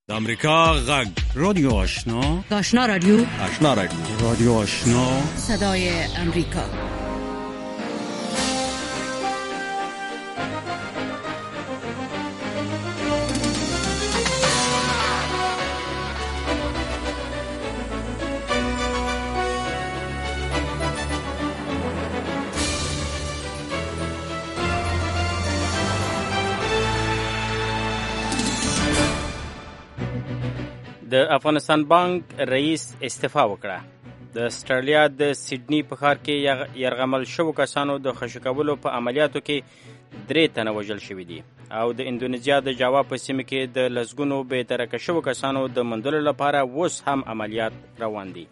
د امریکا غږ رادیو آشنا رادیو رادیو آشنا صدای امریکا. د افغانستان بانک رئیس استعفا وکړه. د استرالیا د سیډنی په ښار کې یرغمل شوو کسانو د خوشي کولو په عملیاتو کې 3 تنه وژل شوي دي او د اندونیزیا د جاوا په سیمه کې د لسګونو بې درکه شوو کسانو د موندلو لپاره اوس هم عملیات روان دي.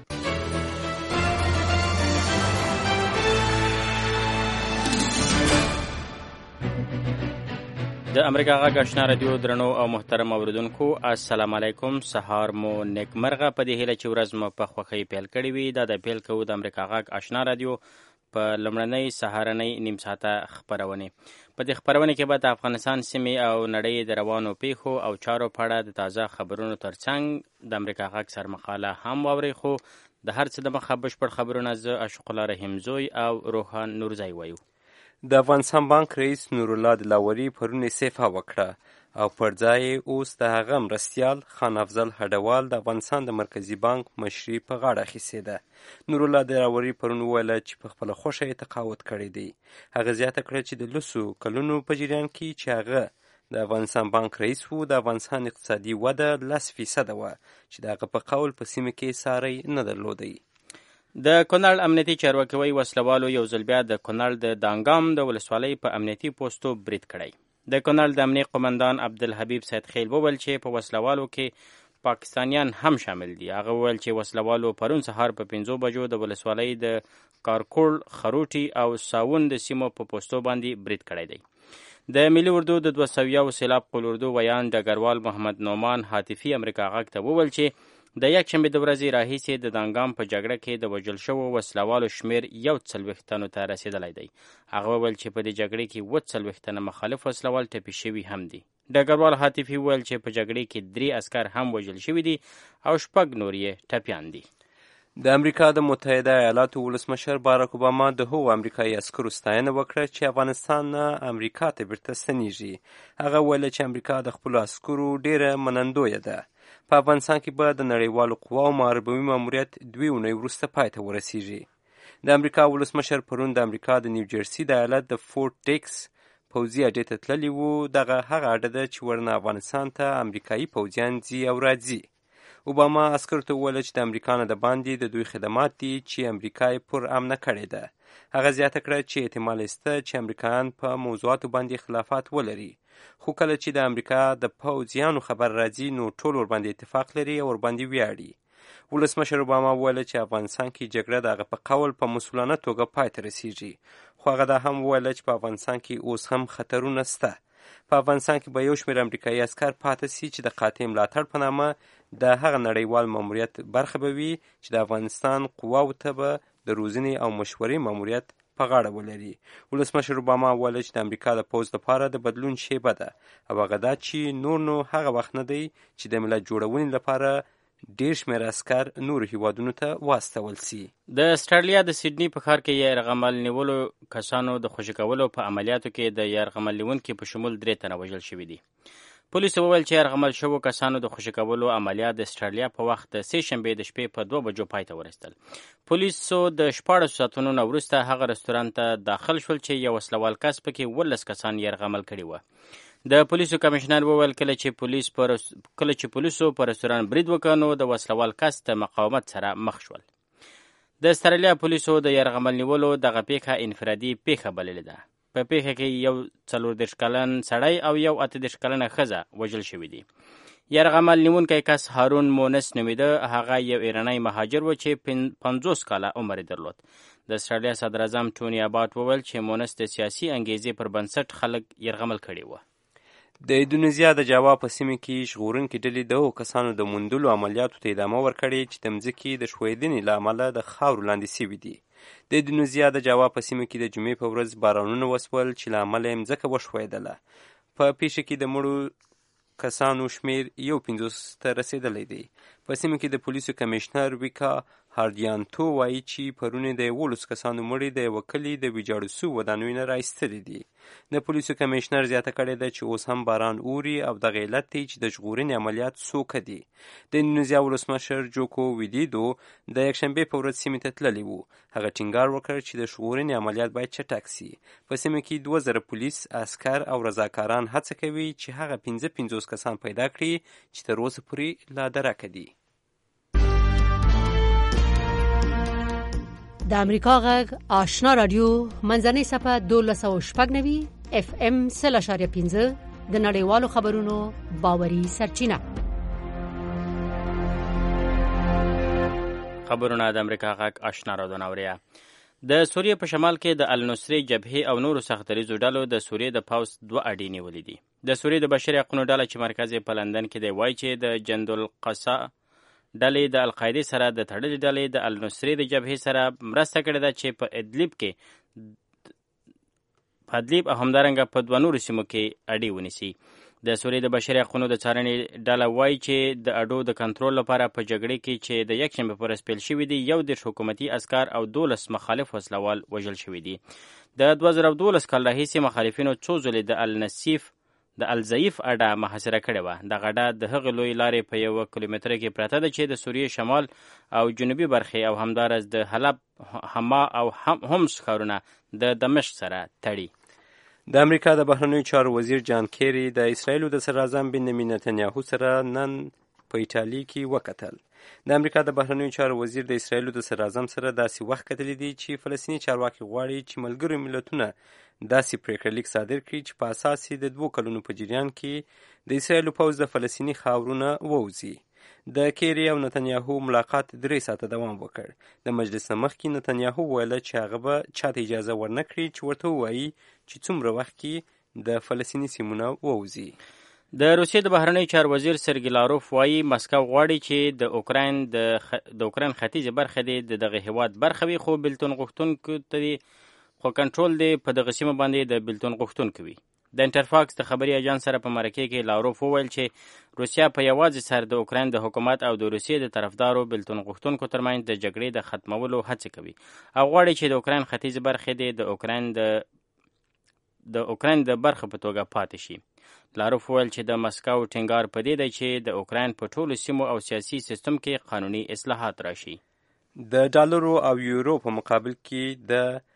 د امریکا غږ آشنا رادیو درنو او محترم اوریدونکو، السلام علیکم. سهار مو نیکمرغه. په دې هیله چې ورځ مو په خوښۍ پیل کړې وي. دا د پیل کوو د امریکا غږ آشنا رادیو په لومړنۍ سهارنۍ نیم ساعته خپرونې. په دې خپرونې کې به د افغانستان سیمې او نړۍ د روانو پیښو او چارو په اړه د تازه خبرونو ترڅنګ د امریکا غږ سرمقاله هم واورئ. خو د هر څه د مخه بشپړ خبرونه زه اشق الله رحیم زوی او روحان نورزی وایو. د افغانستان بانک رئیس نورالله دلاوري پرون استعفا وکړه او پر ځای اوس د هغه مرستیال خان افضل هډوال د افغانستان د مرکزي بانک مشري په غاړه اخیستې ده. نورالله دلاوري پرون وویله چې په خپله خوښه یې تقاعد کړی دی. هغه زیاته کړه چې د لسو کلونو په جریان کې چې هغه د افغانستان بانک رئیس و، د افغانستان اقتصادي وده 10% وه چې د هغه په قول په سیمه کې ساری نه درلودی. د کونړ امنیتي چارواکي وایي وسلوالو یو ځل بیا د کونړ د دانګام د ولسوالۍ په امنیتي پوستو برید کړی. د کونړ د امنیت قومندان عبدالحبیب سید خیل وویل چې په وسلوالو کې پاکستانیان هم شامل دي. هغه وویل چې وسلوالو پرون سهار په 5 بجو د ولسوالۍ د کارکوړ، خروټي او ساون د سیمو په پوستو باندې برید کړی دی. د ملي اردو د 200 سیلاب قول اردو ویان ډګروال محمد نعمان حاتفي امریکا غږ ته وویل چې د یکشنبې د ورځې راهیسې د دانګام په جګړه کې د وژل شوو وسلوالو شمیر 40 تنو ته رسېدلی دی. هغه وویل چې په دې جګړې کې 40 تنه مخالف وسلوال ټپي شوي هم دي. ډګروال حاتفي وویل چې په جګړې کې 3 عسکر هم وژل شوي دي او 6 نور یې ټپیان دي. د امریکا د متحده ایالاتو ولسمشر باراک اوباما د هغو امریکایي عسکرو ستاینه وکړه چې افغانستان نه امریکا ته بیرته ستنیږي. هغه ویل چې امریکا د خپلو عسکرو ډیره منندویه ده. په افغانستان کې به د نړیوالو قواو محاربوي ماموریت 2 اونۍ وروسته پای ته ورسیږي. د امریکا ولسمشر پرون د امریکا د نیوجرسي د ایالت د فورټ ټیکس پوځي اډې ته تللی و. دغه هغه اډه ده چې ورنه افغانستان ته امریکایي پوځیان ځي او راځي. اوباما عسکرو ته وویل چې د امریکا نه د باندې د دوی خدمات دي چې امریکا یې پر امنه کړې ده. هغه زیاته کړه چې احتمال شته چې امریکایان په موضوعاتو باندې اختلافات ولري، خو کله چې د امریکا د پوځیانو خبر راځي نو ټول ورباندې اتفاق لري او ورباندې ویاړي. ولسمشر اوباما وویل چې افغانستان کې جګړه د هغه په قول په مسؤلانه توګه پای ته رسیږي، خو هغه دا هم وویل چې په افغانستان کې اوس هم خطرونه شته. په افغانستان کې به یو شمېر امریکایي عسکر پاتې سي چې د قاطع ملاتړ په نامه د هغه نړیوال ماموریت برخه به وي چې د افغانستان قواو ته به د روزنې او مشورې ماموریت په غاړه ولري. ولسمشر اوباما وویل چې د امریکا د پوځ لپاره د بدلون شیبه ده او هغه دا چې نو هغه وخت نه دی چې د ملت جوړونې لپاره ډیر شمېر عسکر نورو هیوادونو ته واستول سي. د استرالیا د سیډنی په ښار کې یرغمل نیولو کسانو د خوشي کولو په عملیاتو کې د یرغمل نیونکي په شمول 3 تنه وژل شوي دي. پولیسو وویل چې یرغمل شوو کسانو د خوشي کولو عملیات د استرالیا په وخت د 3 شنبې د شپې په 2 بجو پای ته ورسېدل. پولیسو د 14 ساعتونو نه وروسته هغه رستورانت ته داخل شول چې یو وسلوال کس پکې 19 کسان یرغمل کړي وو. د پولیسو کمشنر وویل کله چې پولیسو په رستوران برید وکړ نو د وسلوال کس ته مقاومت سره مخ شول. د استرالیا پولیسو د یرغمل نیولو دغه پیښه انفرادي پیښه بللې ده. په پیښه کې یو 40 کلن سړی او یو 38 کلنه ښځه وژل شوي دي. یرغمل نیونکی کس هارون مونس نومیده. هغه یو ایرانی مهاجر و چې 50 کاله عمر درلود. د استرالیا صدر اعظم ټوني اباټ وویل چې مونس د سیاسي انګیزې پر بنسټ خلک یرغمل کړي وو. د اندونیزیا د جاوا په سیمه کې ژغورونکي ډلې د هغو کسانو د موندلو عملیاتو ته ادامه ورکړې چې د مځکې د ښویدنې له امله د خاورو لاندې سوي دي. د اندونیزیا د جاوا په سیمه کې د جمعې په ورځ بارانونه وسول چې له امله یې مځکه وښویدله. په پیښه کې د مړو کسانو شمیر 51 ته رسیدلی دی. په سیمه کې د پولیسو کمیشنر ویکا هاردیانتو وایي چې پرون د 11 کسانو مړي د یوه کلي د ویجاړو سوو ودانیو نه راایستلي دي. د پولیسو کمیشنر زیاته کړې ده چې اوس هم باران اوري او دغه علت دی چې د ژغورنې عملیات سوکه دي. د اندونیزیا ولسمشر جوکو ویدیدو د یکشنبې په ورځ سیمې ته تللی و. هغه ټینګار وکړ چې د ژغورنې عملیات باید چټک سي. په سیمه کې 2000 پولیس، عسکر او رضاکاران هڅه کوي چې هغه 55 کسان پیدا کړي چې تر اوسه پورې لا درکه دي. د امریکا غږ آشنا رادیو منځنۍ صفحه 1290 اف ام 0.5 د نړیوالو خبرونو باوري سرچینه. خبرونه د امریکا غږ آشنا رادیو ناوړیا. د سوریې په شمال کې د النصرې جبهې او نورو سختدریځو ډلو د سوریې د پوځ 2 اډې نیولې دي. د سوریې د بشري حقوقو ډله چې مرکز یې په لندن کې دی وایي چې د جندالقصا ډلې د القاعدې سره د تړلې ډلې د النصرې د جبهې سره مرسته کړې ده چې په ادلیب او همدارنګه په 2 نورو سیمو کې اډې ونیسي. د سوریې د بشري حقوقو د څارنې ډله وایي چې د اډو د کنټرول لپاره په جګړې کې چې د یکشنبې په ورځ پیل شوي دي 11 حکومتي عسکر او 12 مخالف وسلوال وژل شوي دي. د 2012 کال راهیسې مخالفینو څو ځلې د الضعیف اډه محاصره کړې وه. دغه اډه د هغې لوی لارې په 1 کیلومتره کې پرته ده چې د سوریې شمال او جنوبي برخې او همدارس د حلب، حما او همس ښارونه د دمشق سره تړي. د امریکا د بهرنیو چارو وزیر جان کیری د اسرائیلو د صدراعظم بنیامین نتنیاهو سره نن په ایټالي کې وکتل. د امریکا د بهرنیو چارو وزیر د اسرائیلو د صدراعظم سره داسې وخت کتلی دی چې فلسطیني چارواکي غواړي چې ملګرو ملتونه داسې پریکړه لیک صادر کړي چې په اساس یې د 2 کلونو په جریان کې د اسرائیلو پوځ د فلسطیني خاورونه ووځي. د کیری او نتنیاهو ملاقات 3 ساعته دوام وکړ. د مجلس نه مخکې نتنیاهو ویله چې هغه به چاته اجازه ورنه کړي چې ورته ووایي چې څومره وخت کې د فلسطیني سیمونه ووځي. د روسیې د بهرنیو چارو وزیر سرګی لاروف وایي مسکو غواړي چې د اوکراین ختیځه برخه د دغه هیواد برخه وي، خو بېلتون غوښتونکو ته خو کنټرول دی په دغه سیمه باندې د بېلتون غوښتونکو وي. د انټرفاکس د خبري اجانس سره په مرکه کې لاروف وویل چې روسیا په یوازې سر د اوکراین د حکومت او د روسیې د طرفدارو بېلتون غوښتونکو ترمنځ د جګړې د ختمولو هڅه کوي او غواړي چې د اوکراین ختیځه برخه د اوکراین د برخه په توګه پاتې شي. لاروف وویل چې د مسکو ټینګار په دې دی چې د اوکراین په ټولو سیمو او سیاسي سیستم کې قانوني اصلاحات راشي. د ډالرو او یورو په مقابل کې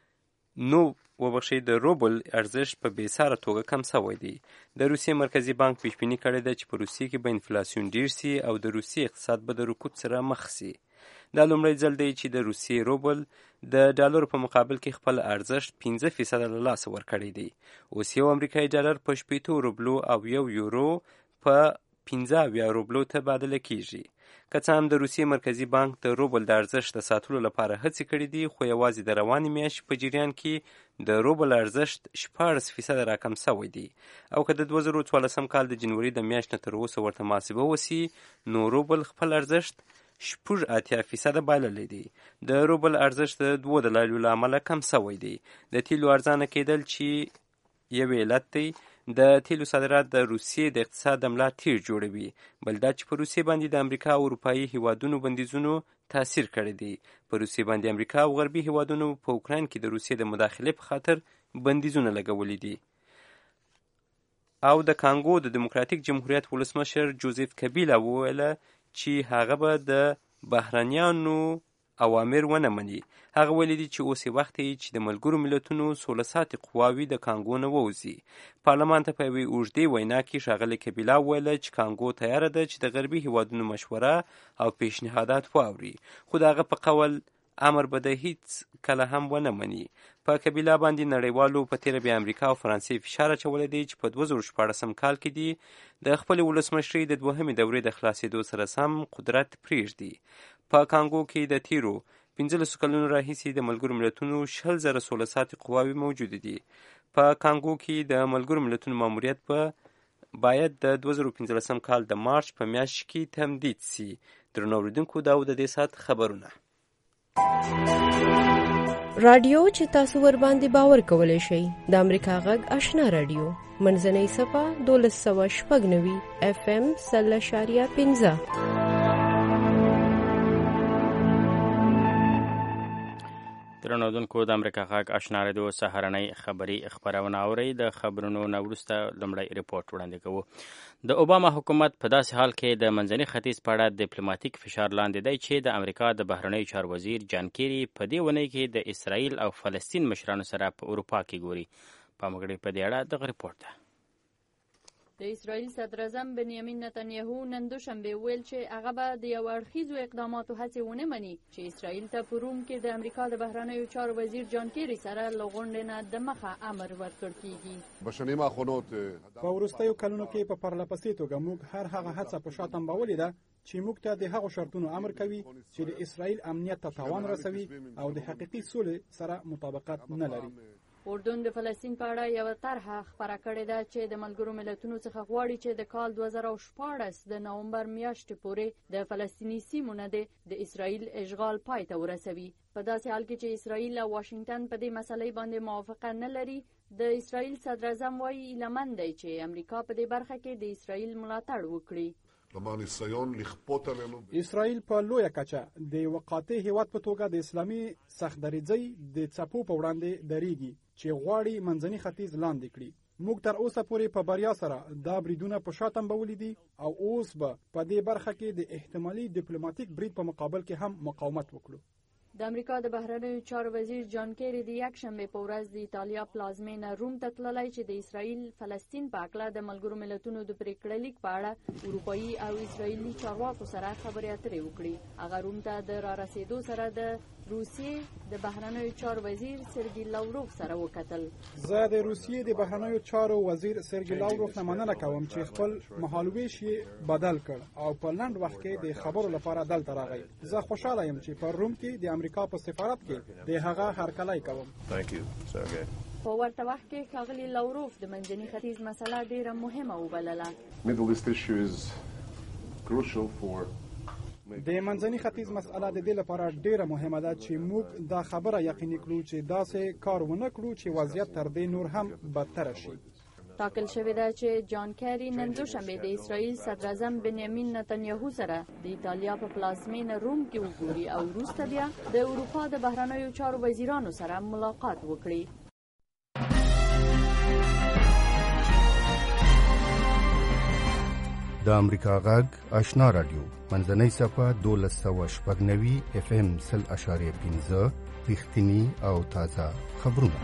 د روبل ارزښت په بېساره توګه کم شوی دی. د روسیې مرکزي بانک پیشبیني کړې ده چې په روسیې کې به انفلاسیون ډیر سي او د روسیې اقتصاد به د رکود سره مخ سي. دا لومړی ځل دی چې د روسیې روبل د ډالرو په مقابل کې خپل ارزښت 15% له لاسه ورکړی دی. اوس یو امریکایي ډالر په 80 روبلو او یو یورو په 15 روبلو تبادله کیږي. که څه هم د روسیې مرکزي بانک د روبل د ارزښت د ساتلو لپاره هڅې کړې دي، خو یوازې د روانې میاشتې په جریان کې د روبل ارزښت 14% راکم شوی دی او که د 2014 کال د جنوري د میاشتې نه تر اوسه ورته محاسبه وسي نو روبل خپل ارزښت 80% بایللی دی. د روبل ارزښت د 2 دلایلو له امله کم شوی دی. د تیلو ارزانه کېدل چې یو علت دی، د تیلو صادرات د روسیې د اقتصاد د ملا تیر جوړوي، بل دا چې په روسیې باندې د امریکا او اروپایي هیوادونو بندیزونو تاثیر کړی دی. په روسیې باندې امریکا او غربي هیوادونو په اوکراین کې د روسیې د مداخلې په خاطر بندیزونه لګولي دي. او د کانګو د دیموکراتیک جمهوریت ولسمشر جوزف کبیلا وویله چې هغه به د بهرنیانو اوامر ونه مني. هغه ویلي دي چې اوس وخت دی چې د ملګرو ملتونو سوله ساتي قواوې د کانګو نه ووځي. پارلمان ته په یوې اوږدې وینا کې ښاغلی کبیلا وویله چې کانګو تیاره ده چې د غربي هیوادونو مشوره او پیشنهادات واوري، خو د هغه په قول امر به د هیڅ کله هم ونه مني. په کبیلا باندې نړیوالو په تیره بیا امریکا او فرانسې فشار اچولی دی چې په 2014 کال کې دی د خپلې ولسمشرۍ د 2مې دورې د خلاصېدو سره سم قدرت پرېږدي. په کانګو کې د تیرو 15 کلونو راهیسې د ملګرو ملتونو 10,000 سوله ساتي قواوې موجودې دي. په کانګو کې د ملګرو ملتونو ماموریت باید د 2015 کال د مارچ په میاشت کې تمدید سي. درنو اوریدونکو، دا و د دې ساعت خبرونه. رادیو چې تاسو ور باندې باور کولای شئ د امریکا غږ آشنا رادیو منځنۍ صفه 1290 FM 0.15 درنودونکو د امریکا غږ آشنا رادیو سهارنۍ خبری خبرونه اوري. د خبرونو نه وروسته لومړی ریپورت وړاندې کوو. د اوباما حکومت په داسې حال کې د منځني ختیځ په اړه ډیپلوماټیک فشار لاندې دی چې د امریکا د بهرنیو چارو وزیر جان کیری په دې ونې کې د اسرائیل او فلسطین مشرانو سره په اروپا کې ګوري. پامګړی په دې اړه دغه ریپورت ده. د اسرائیل صدر اعظم بنیامین نتنیاهو نن دوشنبه ویل چې هغه به د یو اړخیزو اقداماتو هڅې ونه مني چې اسرائیل ته په روم کې د امریکا د بهرنیو چارو وزیر جان کیری سره له غونډې نه د مخه امر ورکړ کیږي. په وروستیو کلونو کې په پرلهپسې توګه موږ هر هغه هڅه په شا تنبولې ده چې موږ ته د هغو شرطونو امر کوي چې د اسرائیل امنیت ته تاوان رسوي او د حقیقي سولې سره مطابقت نه لري. اردن د فلسطین په اړه یو طرحه خبره کړې ده چې د ملګرو ملتونو څخه غواړي چې د کال 2014 د نومبر میاشتې پورې د فلسطیني سیمو نه د اسرائیل اشغال پای ته ورسوي. په داسې حال کې چې اسرائیل او واشنگټن په دې مسلې باندې موافقه نه لري، د اسرائیل صدر اعظم وايي ایلمن دی چې امریکا په دې برخه کې د اسرائیل ملاتړ وکړي. اسرائیل په لویه کچه د یو قاطع هیواد په توګه د اسلامي سختدریځۍ د څپو په وړاندې دریږي چې غواړي منځني ختیځ لاندې کړي. موږ تر اوسه پورې په بریا سره دا بریدونه په شا تنبولي دي او اوس به په دې برخه کې د احتمالي ډیپلوماټیک برید په مقابل کې هم مقاومت وکړو. د امریکا د بهرنیو چارو وزیر جان کیری د یکشنبه په ورځ د ایتالیا پلازمینه روم ته تللی چې د اسرائیل فلسطین په اړه د ملګرو ملتونو د پریکړې لیک په اړه اروپایي او اسرائیلي چارواکو سره خبرې اترې وکړي. هغه روم ته د را رسیدو سره د روسیې د بهرنیو چارو وزیر سرګی لاوروف سره وکتل. زه د روسیې د بهرنیو چارو وزیر سرګی لاوروف نه مننه کوم چې خپل مهالویش یې بدل کړ او په لنډ وخت کې د خبرو لپاره دلته راغی. زه خوشاله یم چې په روم کې د امریکا په سفارت کې د هغه هرکلی کوم. په ورته وخت کې ښاغلي لاوروف د منځني ختیځ مسله ډیره مهمه وبلله. د منځني ختیځ مسله د دې لپاره ډیره مهمه ده چې موږ دا خبره یقیني کړو چې داسې کار ونه کړو چې وضعیت تر دې نور هم بدتر شي. ټاکل شوې ده چې جان کیری نن دوشنبه د اسرائیل صدر اعظم بنیامین نتنیاهو سره د ایتالیا په پلازمینه روم کې وګوري او وروسته بیا د اروپا د بهرنیو چارو وزیرانو سره ملاقات وکړي. د امریکا غږ آشنا رادیو منځنۍ صفه 1290 FM 0.15 رښتینی او تازه خبرونه.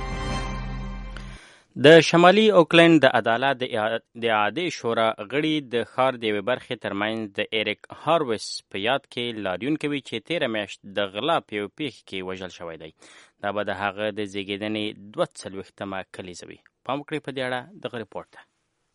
د شمالي اوکلند د عدالت د اعادې شورا غړي د ښار د یوې برخې ترمنځ د ایریک هارویس په یاد کې لاریون کوي چې 13 میاشت د غلا په یو پیښه کې وژل شوی دی. دا به د هغه د زیږیدنې 42مه کلیزه وي. پام وکړئ په دې اړه دغه ریپورت ده.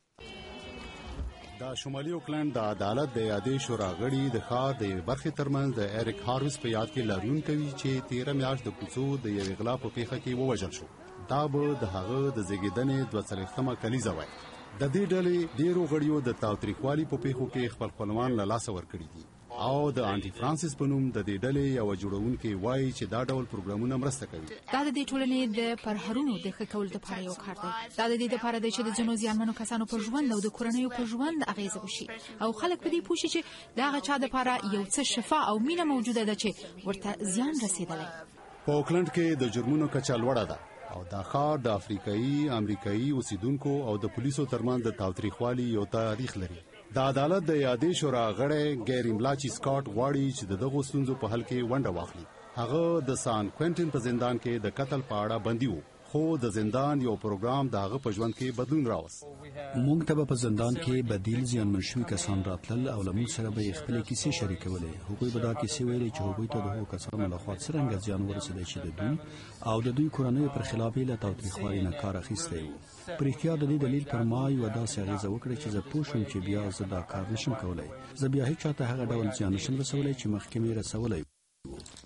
د شمالي اوکلند د عدالت د اعادې شورا غړي د ښار د یوې برخې ترمنځ د ایریک هارویس په یاد کې لاریون کوي چې 13 میاشت د کوڅو د یوې غلا په پیښه کې ووژل شو. دا به د هغه د زیږیدنې 42مه کلیزه وای. د دې ډلې ډیرو غړیو د تاوتریخوالي په پیښو کې خپل خپلوان له لاسه ورکړي دي او د آنټي فرانسیس په نوم د دې ډلې یو جوړونکي وایي چې دا ډول پروګرامونه مرسته کوي. دا د دې ټولنې د پرهرونو د ښه کولو لپاره یو کار دی. دا د دې لپاره دی چې د ځینو زیانمنو کسانو په ژوند او د کورنیو په ژوند اغیزه وشي او خلک په دې پوه شي چې دا هغه چا لپاره یو څه شفا او مینه موجوده ده چې ورته زیان رسیدلی. په اوکلند کې د جرمونو کچه لوړه ده او دا ښار د افریقایي، امریکایي اوسیدونکو او د پولیسو ترمنځ د تاوتریخوالي یو تاریخ لري. د عدالت د اعادې شورا غړی ګیری ملاچی سکاٹ غواړي چې دغه ستونزو په حل کې ونډه واخلي. هغه د سان کوینټین په زندان کې د قتل په اړه بندي و، خو د زندان یو پروګرام د هغه په ژوند کې بدلون راوست. موږ ته په زندان کې بدیل زیانمن شوي کسان راتلل او له موږ سره به خپل کیسې شریکولې. هغوی به دا کیسې ویلې چې هغوی ته د هغو کسانو لخوا څرنګه زیان ورسېدی چې د دوی او د دوی کورنیو پر خلاف یې له تاوتریخوالي نه کار اخیستی و. په رښتیا د دې دلیل پر ما یوه داسې اغېزه وکړه چې زه پوه شوم چې بیا زه دا کار نشم کولی. زه بیا هیڅ چاته هغه ډول زیان نشم رسولی چې مخکې مې رسولی. په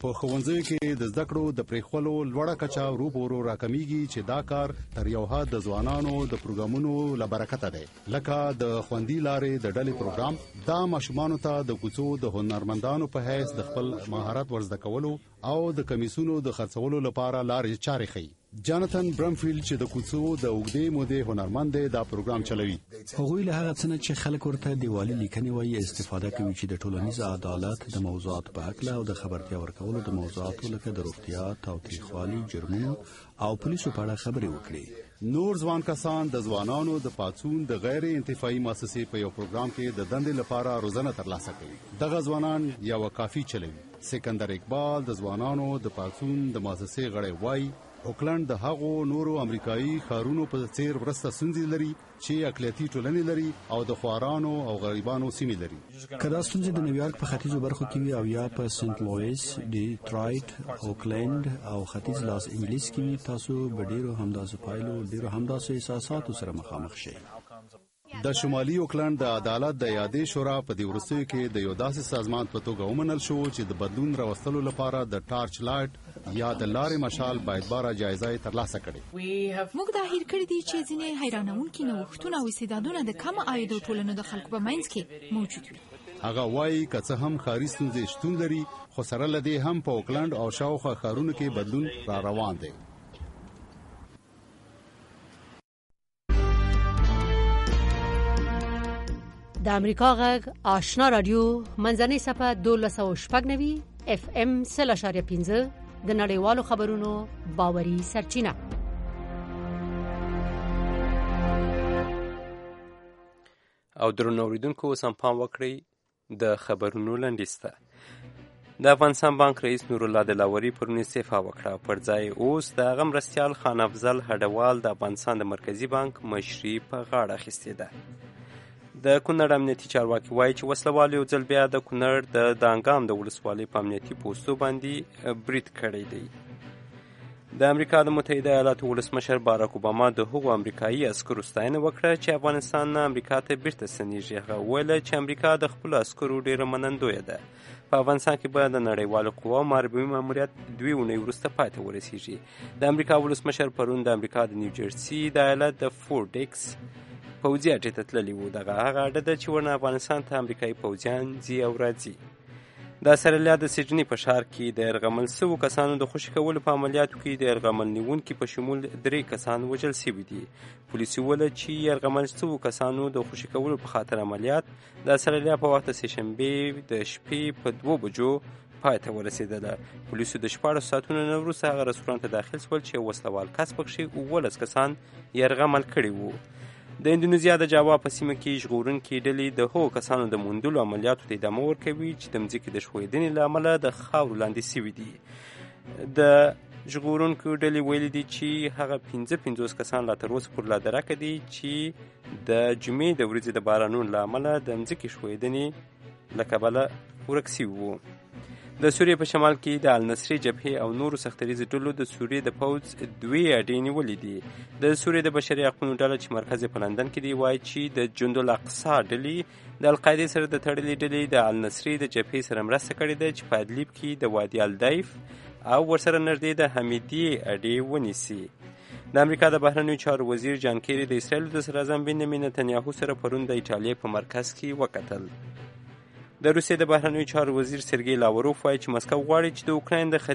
په ښوونځیو کې د زده کړو د پرېښولو لوړه کچه ورو په ورو راکمیږي چې دا کار تر یو حد د ځوانانو د پروګرامونو له برکته دی، لکه د خوندي لارې د ډلې پروګرام. دا ماشومانو ته د کوڅو د هنرمندانو په حیث د خپل مهارت ورزده کولو او د کمیسونو د خرڅولو لپاره لارې چارې ښیي. جاناتن برمفیلد چې د کوڅو د اوږدې مودې هنرمند دی دا پروګرام چلوي. هغوی له هغه څه نه چې خلک ورته دیوالي لیکنې وایي استفاده کوي چې د ټولنیز عدالت د موضوعاتو په هکله او د خبرتیا ورکولو د موضوعاتو لکه د روغتیا، تاوتریخوالي، جرمونو او پولیسو په اړه خبرې وکړي. نور ځوان کسان د ځوانانو د پاڅون د غیر انتفاعي مؤسسې په یو پروګرام کې د دندې لپاره روزنه ترلاسه کوي. دغه ځوانان یو کافي چلوي. سکندر اقبال د ځوانانو د پاڅون د مؤسسې غړی وایي اوکلند د هغو نورو امریکایي ښارونو په څیر ورسته ستونزې لري چې اقلیتي ټولنې لري او د خوارانو او غریبانو سیمې لري. که دا ستونزې د نیویارک په ختیځو برخو کې وي او یا په سنت لویس، ډیټرایټ، اوکلند او ختیځ لاس انګلیس کې وي، تاسو به ډیرو همداسې پایلو، ډیرو همداسې احساساتو سره مخامخ شئ. د شمالي اوکلند د عدالت د یادې شورا په دې وروستیو کې د یو داسې سازمان په توګه ومنل شو چې د بدلون راوستلو لپاره د ټارچ لایټ یا د لارې مشال باید باره جایزه ترلاسه کړي. موږ دا هیر کړی دي چې ځینې حیرانونکي نوښتونه او استعدادونه د کم عایدو ټولنو د خلکو په منځ کې موجود وي. هغه وایي که څه هم ښاري ستونزې شتون لري، خو سره له دې هم په اوکلند او شاوخوا ښارونو کې بدلون را روان دی. د امریکا غږ آشنا رادیو منځنۍ صفحه 1290 FM 0.15 د نړیوالو خبرونو باوري سرچینه. او درنو اوریدونکو اوس هم پام وکړئ د خبرونو لنډیز ته. د افغانستان بانک رئیس نور الله دلاوري پرون استعفا وکړه. پر ځای اوس د هغه مرستیال خان افضل هډوال د افغانستان د مرکزي بانک مشري په غاړه اخیستې ده. د کونړ امنیتي چارواکي وایي چې وسلوال یو ځل بیا د کونړ د دانګام د ولسوالۍ په امنیتي پوستو باندې برید کړی دی. د امریکا د متحده ایالاتو ولسمشر باراک اوباما د هغو امریکایي عسکرو ستاینه وکړه چې افغانستان نه امریکا ته بیرته ستنیږي. هغه وویل چې امریکا د خپلو عسکرو ډیره منندویه ده. په افغانستان کې به د نړیوالو قواو محاربوي ماموریت 2 اونۍ وروسته پای ته ورسیږي. د امریکا ولسمشر پرون د امریکا د نیوجرسي د ایالت د فورډکس پوځي اډې ته تللی و. دغه هغه اډه ده چې ورنه افغانستان ته امریکایي پوځیان ځي او راځي. د استرالیا د سیډني په ښار کې د یرغمل شوو کسانو د خوشي کولو په عملیاتو کې د یرغمل نیونکي په شمول 3 کسان وژل شوي دي. پولیسو وویل چې یرغمل شوو کسانو د خوشي کولو په خاطر عملیات د استرالیا په وخت د سهشنبې د شپې په 2 بجو پای ته ورسېدله. پولیسو د 14 ساعتونو نه وروسته هغه رستورانت ته داخل شول چې وسلوال کس پکښې 19 کسان یرغمل کړي وو. د اندونیزیا د جاوا په سیمه کې ژغورونکي ډلې د هغو کسانو د موندلو عملیاتو ته ادامه ورکوي چې د مځکې د ښویېدنې له امله د خاورو لاندې سوي دي. د ژغورونکو ډلې ویلي دي چې هغه 55 کسان لا تر اوسه پر لا درکه دي چې د جمعې د ورځې د بارانونو له امله د مځکې ښویېدنې له کبله ورک سوي وو. د سوریې په شمال کې د النصري جبهې او نورو سختریزو ډلو د سوریې د پوځ 2 اډې نیولې دي. د سوریې د بشري حقونو ډله چې مرکز په لندن کې دی وایي چې د جند الاقصا ډلې د القاعدې سره د تړلې ډلې د النصري د جبهې سره مرسته کړې ده چې په ادلیب کې د وادي الدیف او ورسره نږدې د حمیدیې اډې ونیسي. د امریکا د بهرنیو چارو وزیر جان کیری د اسرائیل د صدراعظم بنیامین نتنیاهو سره پرون د ایټالیا په مرکز کې وکتل. د روسیې د بهرنیو چارو وزیر سرګی لاوروف وایي چې مسکو غواړي چې د اوکراین د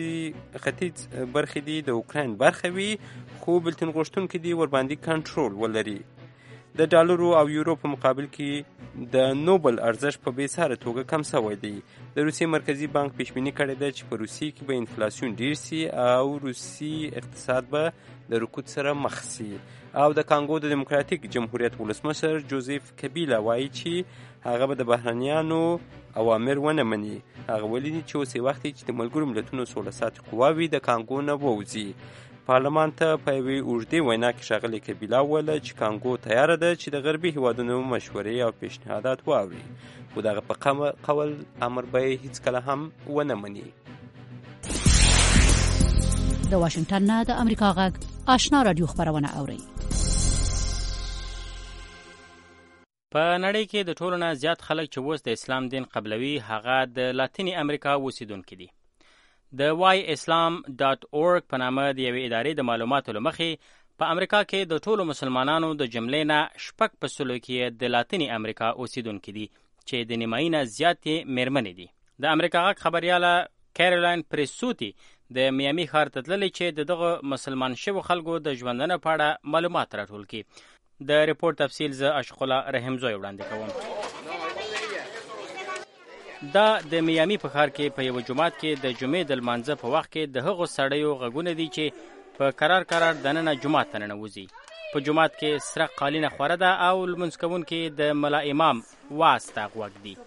ختیځ برخې دي د اوکراین برخه وي، خو بلتون غوښتونکي دي ورباندې کنټرول ولري. د ډالرو او یورو په مقابل کې د نوبل ارزښت په بېساره توګه کم شوی دی. د روسیې مرکزي بانک پیشبیني کړې ده چې په روسیې کې به انفلاسیون ډیر سي او روسي اقتصاد به د رکود سره مخ سي. او د کانګو د دیموکراتیک جمهوریت ولسمشر جوزیف کبیلا وایي چې هغه به د بهرنیانو اوامر ونه مني. هغه ویلي دي چې اوس یې وخت دی چې د ملګرو ملتونو سوله ساتي قواوې د کانګو نه ووځي. پارلمان ته په یوې اوږدې وینا کې ښاغلی کبیلا وویل چې کانګو تیاره ده چې د غربي هیوادونو مشورې او پیشنهادات واوري، خو د هغه په قول امر به یې هیڅکله هم ونه مني. د واشنگټن نه د امریکا غږ آشنا رادیو خبرونه اوري. په نړۍ کې د ټولو نه زیات خلک چې اوس د اسلام دین قبلوي هغه د لاتینی امریکا اوسیدونکي دي. د whyislam.org په نامه د یوې ادارې د معلوماتو له مخې په امریکا کې د ټولو مسلمانانو د جملې نه 6% کې د لاتینی امریکا اوسیدونکي دي چې د نیمایي نه زیات یې میرمنې دي. د امریکا غږ خبریاله کیرولاین پریسوتی د میامي ښار ته تللی چې دغه مسلمان شوو خلکو د ژوندانه په اړه معلومات راټول کړي. د ریپورت تفصیل زه اشقلا رحمزوی وړاندې کوم. دا د میامي په ښار کې په یو جومات کې د جمعې د لمانځه په وخت کې د هغو سړیو غږونه دي چې په قرار دننه جومات ته ننوځي. په جومات کې سره قالینه خوره ده او لمونځ کوونکي د ملا امام واعظ ته غوږ دي.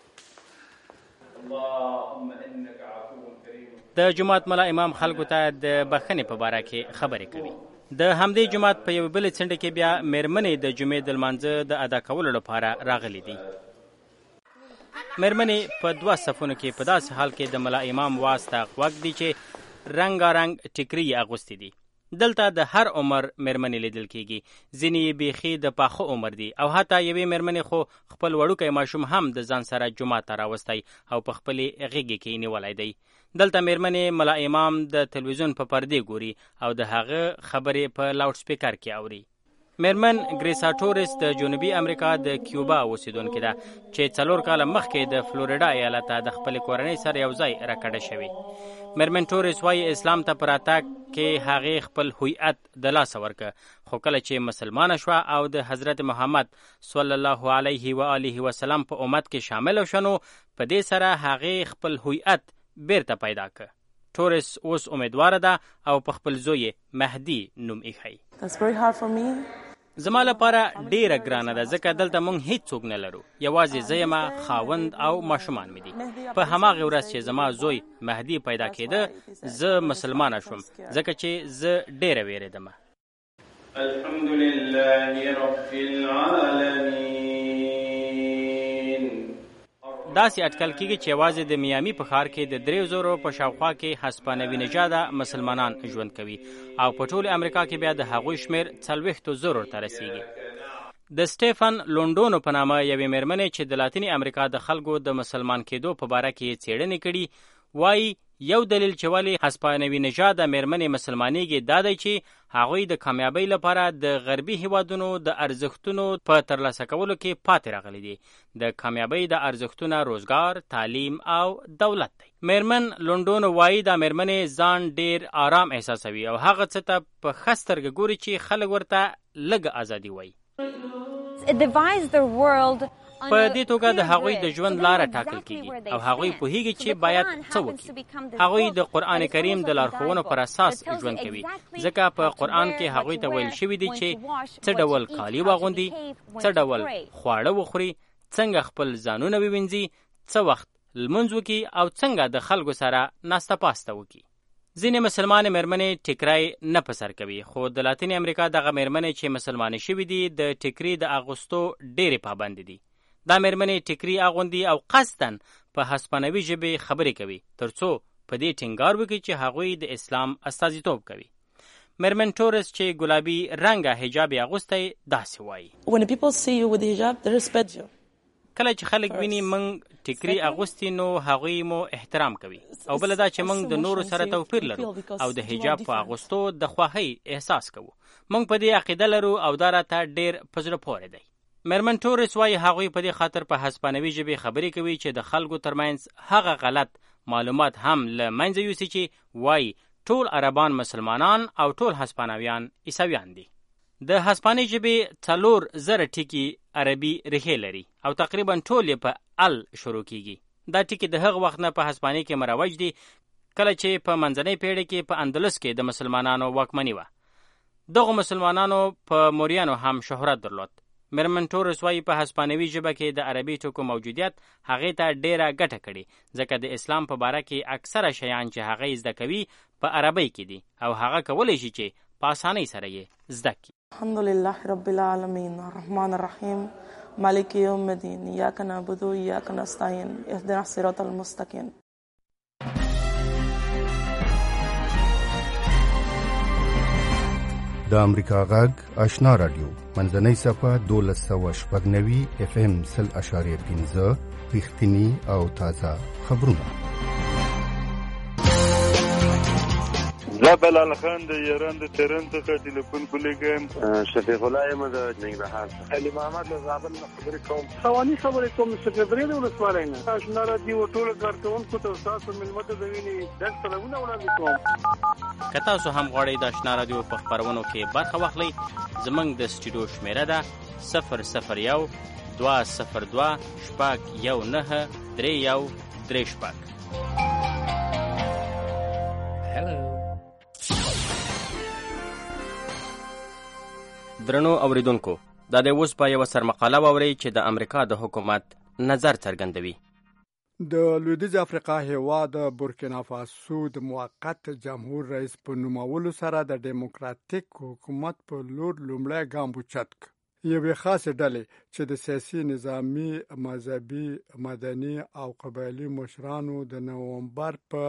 د جومات ملا امام خلکو ته د بخښنې په باره کې خبرې کوي. د همدې جومات په یو بلې څنډه کې بیا میرمنې د جمعې د لمانځه د ادا کولو لپاره راغلي دي. میرمنې په 2 صفونو کې په داسې حال کې د ملا امام واعظ ته غوږ دي چې رنګارنګ ټیکري یې اغوستې دي. دلته د هر عمر میرمنې لیدل کېږي. ځینې یې بیخي د پاخه عمر دي او حتی یوې میرمنې خو خپل وړوکی ماشوم هم د ځان سره جومات ته راوستی او په خپلې غېږې کې یې نیولی دی. دلته میرمنې ملا امام د تلویزیون په پردې ګوري او د هغه خبرې په لاوډ سپیکر کې اوري. میرمن ګریسا ټورس د جنوبي امریکا د کیوبا اوسیدونکې ده چې 4 کاله مخکې د فلوریډا ایالت د خپلې کورنۍ سره یو ځای راکډه شوې. میرمن ټورس وایي اسلام ته په راتګ کې هغې خپل هویت د لاسه ورکه، خو کله چې مسلمانه شوه او د حضرت محمد صلی الله علیه و آله وسلم په امت کې شامل شوه نو په دې سره هغې خپل هویت بیرته پیدا که. ټورس اوس امیدواره ده او په خپل زوی مهدي نوم ایښی. زما لپاره ډیره ګرانه ده ځکه دلته موږ هیڅوک نه لرو، یوازې زه یم، خاوند او ماشومان مې دي. په هماغې ورځ چې زما زوی مهدي پیدا کېده زه مسلمانه شوم ځکه چې زه ډیره ویرېدم. الحمدلله رب العالمین. داسې اټکل کېږي چې یوازې د میامي په ښار کې د 3,000 په شاوخوا کې هسپانوي نژاده مسلمانان ژوند کوي او په ټول امریکا کې بیا د هغوی شمیر 40,000 ته رسیږي. د سټیفن لونډونو په نامه یوې میرمنې چې د لاتینی امریکا د خلکو د مسلمان کېدو په باره کې څېړنې کړي وایي یو دلیل چې ولې هسپانوي نژاده میرمنې مسلمانېږي دا دی چې هغوی د کامیابۍ لپاره د غربي هیوادونو د ارزښتونو په ترلاسه کولو کې پاتې راغلي دي. د کامیابۍ د ارزښتونه روزګار، تعلیم او دولت دی. میرمن لونډونو وایي دا میرمنې ځان ډیر آرام احساسوي او هغه څه ته په ښه سترګه ګوري چې خلک ورته لږه ازادي وایي. په دې توګه د هغوی د ژوند لاره ټاکل کېږي او هغوی پوهیږي چې باید څه وکړي. هغوی د قرآن کریم د لارښوونو پر اساس ژوند کوي ځکه په قرآن کې هغوی ته ویل شوي دي چې څه ډول کالي واغوندي، څه ډول خواړه وخوري، څنګه خپل ځانونه ووینځي، څه وخت لمونځ وکړي او څنګه د خلکو سره ناسته پاسته وکړي. ځینې مسلمانې میرمنې ټیکری نه په سر کوي خو د لاتینې امریکا دغه میرمنې چې مسلمانې شوي دي د ټیکري د اغوستو ډېرې پابندې دي. دا میرمنې ټیکري اغوندي او قصدن په هسپانوي ژبې خبرې کوي ترڅو په دې ټینګار وکړي چې هغوی د اسلام استازیتوب کوي. میرمن ټورس چې ګلابي رنګه حجاب یې اغوستی داسې وایي کله چې خلک ویني موږ ټیکري اغوستي نو هغوی مو احترام کوي او بله دا چې موږ د نورو سره توپیر لرو او د حجاب په اغوستو د خوښۍ احساس کوو. موږ په دې عقیده لرو او دا راته ډېر په زړه پورې دی. میرمن ټورس وایي هغوی په دې خاطر په هسپانوي ژبې خبرې کوي چې د خلکو ترمنځ هغه غلط معلومات هم له منځه یوسي چې وایي ټول عربان مسلمانان او ټول هسپانویان عیسویان دي. د هسپانوي ژبې 4,000 ټکي عربي ریښې لري او تقریبا ټول یې په ال شروع کیږي. دا ټکي د هغه وخت نه په هسپانیې کې مروج دي کله چې په منځنۍ پیړۍ کې په اندلس کې د مسلمانانو واکمني وه. دغه مسلمانانو په موریانو هم شهرت درلود. میرمن ټورس وایي په هسپانوي ژبه کې د عربي ټکو موجودیت هغې ته ډیره ګټه کړې ځکه د اسلام په باره کې اکثره شیان چې هغه زده کوي په عربۍ کې دي او هغه کولی شي چې په اسانۍ سره یې زده کړي. الحمدلله رب العالمین الرحمن الرحیم مالک یوم الدین ایاک نعبد و ایاک نستعین اهدنا الصراط المستقیم. د امریکا غږ آشنا رادیو منځنۍ صفحه 1290 FM 0.5 رښتینی او تازه خبرونه. زه بلال خان د ایران د تهران څخه ټلیفون کولیږم. شفیق الله یم د ننګرهار څخه. علي محمد له زابل نه خبرې کوم. خواني خبرې کوم سکرټری د ولسوالۍ نه. آشنا راډیو ټول کارکونکو ته تاسو ملمت د ویني د سلامونه وړاندې کوم. که تاسو هم غواړئ د آشنا راډیو په خپرونو کې برخه واخلئ، زموږ د سټوډیو شمیره ده 001 202 619 3136. درنو اوریدونکو، دا د اوس په یوه سرمقاله واورئ چې د امریکا د حکومت نظر څرګندوي. د لویدیځ افریقا هیواد بورکینافاسو د موقت جمهور رئیس په نومولو سره د ډیموکراتیک حکومت په لور لومړی ګام اوچت کړ. یوې خاصې ډلې چې د سیاسي، نظامي، مذهبي، مدني او قبایلي مشرانو د نومبر په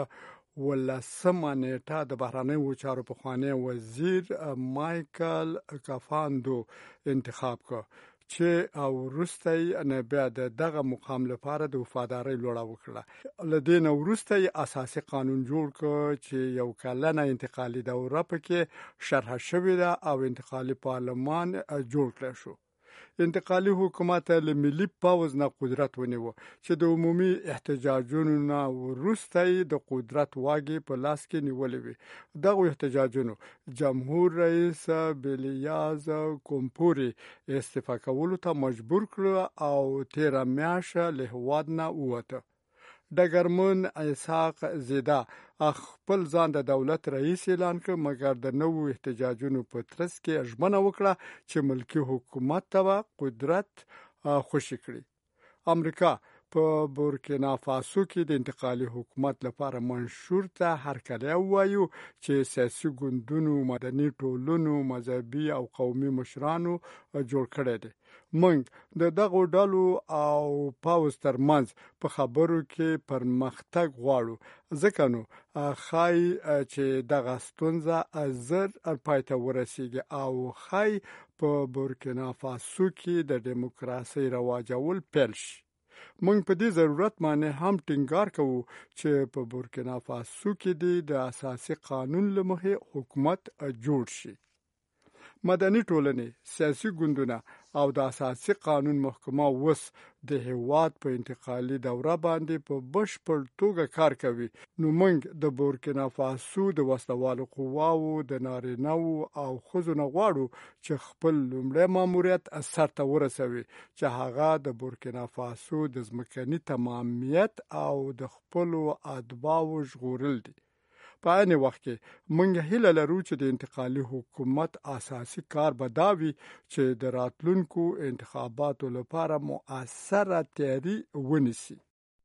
18 نیټه د بهرنیو چارو پخوانی وزیر مایکل کافاندو انتخاب کړ چې وروسته یې بیا دغه مقام لپاره د وفادارۍ لوړه وکړه. له دې نه وروسته یې اساسي قانون جوړ کړ چې یو کلنه انتقالي دوره پکې شرح شوې ده او انتقالي پارلمان جوړ کړل شو. انتقالي حکومت له ملي پوځ نه قدرت ونیو چې د عمومي احتجاجونو نه وروسته د قدرت واګې په لاس کې نیولې وي. دغه احتجاجونو جمهور رئیس بیلیاز کومپوري استعفا کولو ته مجبور کړ او 13 میاشته له هواد نه ووته. ډګرمن اسحاق زیدا خپل ځان د دولت رئیس اعلان کړ، مګر د نوو احتجاجونو په ترڅ کې ژمنه وکړه چې ملکی حکومت ته قدرت خوشي کړي. امریکا په بورکینافاسو کې د انتقالي حکومت لپاره منشور ته هرکلی وایو چې سیاسي ګوندونو، مدني ټولنو، مذهبي او قومي مشرانو جوړ کړی دی. موږ د دغو ډلو او پوځ ترمنځ په خبرو کې پرمختګ غواړو، ځکه نو ښایي چې دغه ستونزه ژر پای ته ورسیږي او ښایي په بورکینافاسو کې د دیموکراسۍ رواجول پیل شي. موږ په دې ضرورت باندې هم ټینګار کوو چې په بورکینافاسو کې د اساسي قانون له مخې حکومت جوړ شي. مدني ټولنې، سیاسي ګوندونه او د اساسي قانون محکمه اوس د هیواد په انتقالي دوره باندې په بشپړ توګه کار کوي. نو موږ د بورکینافاسو د وسلوالو قواو د نارینه‌و او ښځو نه غواړو چې خپل لومړی ماموریت سرته ورسوي چې هغه د بورکینافاسو د ځمکني تمامیت او د خپلو اتباعو ژغورل دي. په عین وخت کې موږ هیله لرو چې د انتقالي حکومت اساسي کار به دا وي چې د راتلونکو انتخاباتو لپاره مؤثره تیاری ونیسي.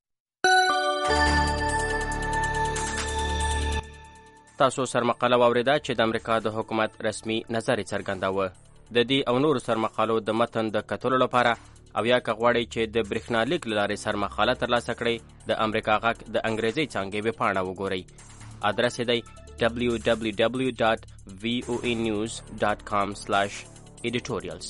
تاسو سرمقاله واوریده چې د امریکا د حکومت رسمي نظر څرګنداوه. د دې او نورو سرمقالو د متن د کتلو لپاره او یا که غواړئ چې د برېښنالیک له لارې سرمقاله ترلاسه کړئ، د امریکا غږ د انګریزي څانګې ویبپاڼه وګورئ. ادرس یې دی www.voanews.com/editorials.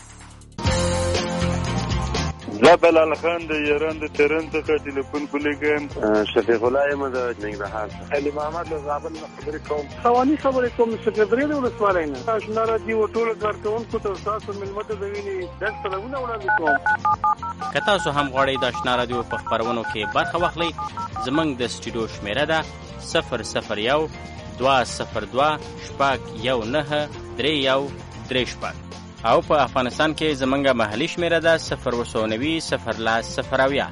زه بلال خان د ایران د تهران څخه ټلیفون کولیږم. شفیق الله یم د ننګرهار څخه. علي محمد له زابل نه خبرې کوم. خواني خبرې کوم سکرټری د ولسوالۍ نه. آشنا راډیو ټول کارکونکو ته تاسو ملمت د ویني د سلامونه وړاندې کوم. که تاسو هم غواړئ د آشنا راډیو په خپرونو کې برخه واخلئ، زموږ د سټوډیو شمیره ده 001 202 619 3136 او په افغانستان کې زمونږ محلي شمیره ده 090 010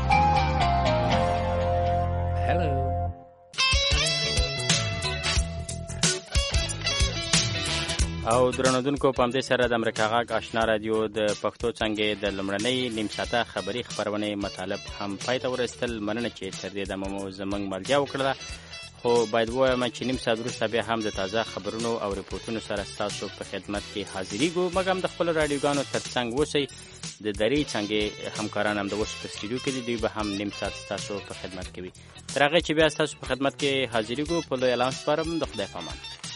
او درنودونکو په همدې سره د امریکا غږ آشنا راډیو د پښتو څانګې د لومړنۍ نیم ساعته خبري خپرونې مطالب هم پای ته ورسېدل. مننه چې تر دې دمه مو زموږ ملتیا وکړله، خو باید ووایم چې نیم ساعت وروسته بیا هم د تازه خبرونو او ریپورټونو سره ستاسو په خدمت کې حاضرېږو. موږ هم د خپلو راډیوګانو تر څنګ اوسئ. د درې څانګې همکاران هم د اوس په سټوډیو کې دي، دوی به هم نیم ساعت ستاسو په خدمت کې وي. تر هغې چې بیا ستاسو په خدمت کې حاضرېږو، په لوی اعلان سپارم. د خدای په امان.